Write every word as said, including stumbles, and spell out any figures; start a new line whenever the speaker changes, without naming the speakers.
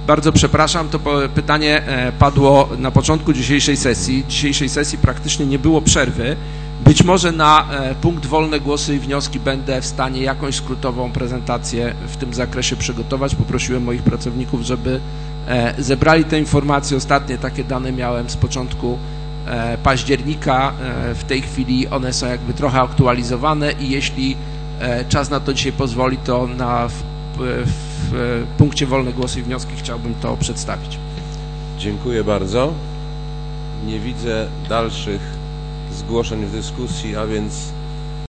Bardzo przepraszam, to pytanie padło na początku dzisiejszej sesji. Dzisiejszej sesji praktycznie nie było przerwy. Być może na punkt wolne głosy i wnioski będę w stanie jakąś skrótową prezentację w tym zakresie przygotować. Poprosiłem moich pracowników, żeby zebrali te informacje. Ostatnie takie dane miałem z początku października. W tej chwili one są jakby trochę aktualizowane i jeśli czas na to dzisiaj pozwoli, to na w, w punkcie wolne głosy i wnioski chciałbym to przedstawić.
Dziękuję bardzo. Nie widzę dalszych zgłoszeń w dyskusji, a więc